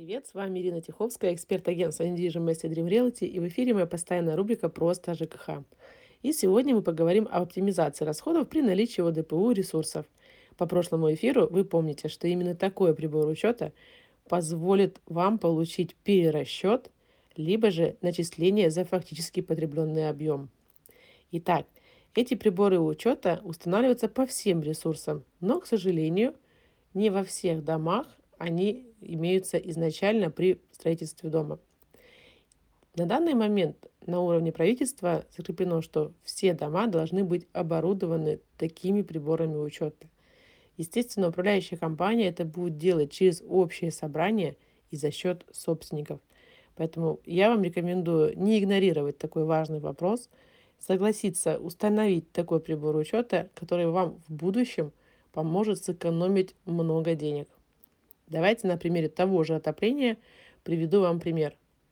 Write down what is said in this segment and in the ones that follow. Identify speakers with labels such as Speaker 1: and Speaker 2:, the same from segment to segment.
Speaker 1: Привет, с вами Ирина Тиховская, эксперт агентства недвижимости Dream Realty, и в эфире моя постоянная рубрика «Просто ЖКХ». И сегодня мы поговорим об оптимизации расходов при наличии ОДПУ ресурсов. По прошлому эфиру вы помните, что именно такой прибор учета позволит вам получить перерасчет, либо же начисление за фактически потребленный объем. Итак, эти приборы учета устанавливаются по всем ресурсам, но, к сожалению, не во всех домах они имеются изначально при строительстве дома. На данный момент на уровне правительства закреплено, что все дома должны быть оборудованы такими приборами учета. Естественно, управляющая компания это будет делать через общее собрание и за счет собственников. Поэтому я вам рекомендую не игнорировать такой важный вопрос, согласиться установить такой прибор учета, который вам в будущем поможет сэкономить много денег. Давайте на примере того же отопления приведу вам пример.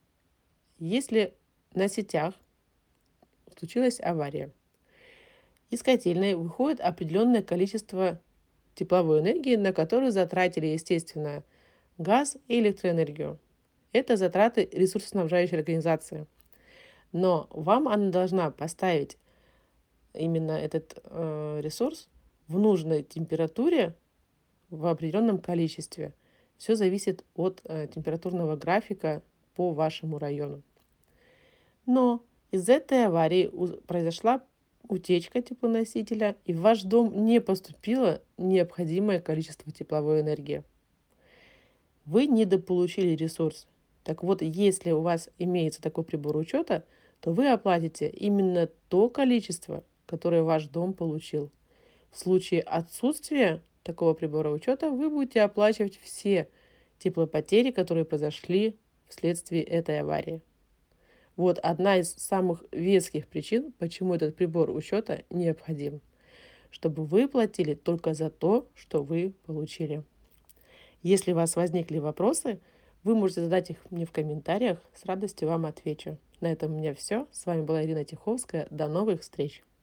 Speaker 1: Если на сетях случилась авария, из котельной выходит определенное количество тепловой энергии, на которую затратили, естественно, газ и электроэнергию. Это затраты ресурсоснабжающей организации. Но вам она должна поставить именно этот ресурс в нужной температуре в определенном количестве. Все зависит от температурного графика по вашему району. Но из этой аварии произошла утечка теплоносителя, и в ваш дом не поступило необходимое количество тепловой энергии. Вы недополучили ресурс. Так вот, если у вас имеется такой прибор учета, то вы оплатите именно то количество, которое ваш дом получил. В случае отсутствия такого прибора учета вы будете оплачивать все теплопотери, которые произошли вследствие этой аварии. Вот одна из самых веских причин, почему этот прибор учета необходим, чтобы вы платили только за то, что вы получили. Если у вас возникли вопросы, вы можете задать их мне в комментариях, с радостью вам отвечу. На этом у меня все. С вами была Ирина Тиховская. До новых встреч!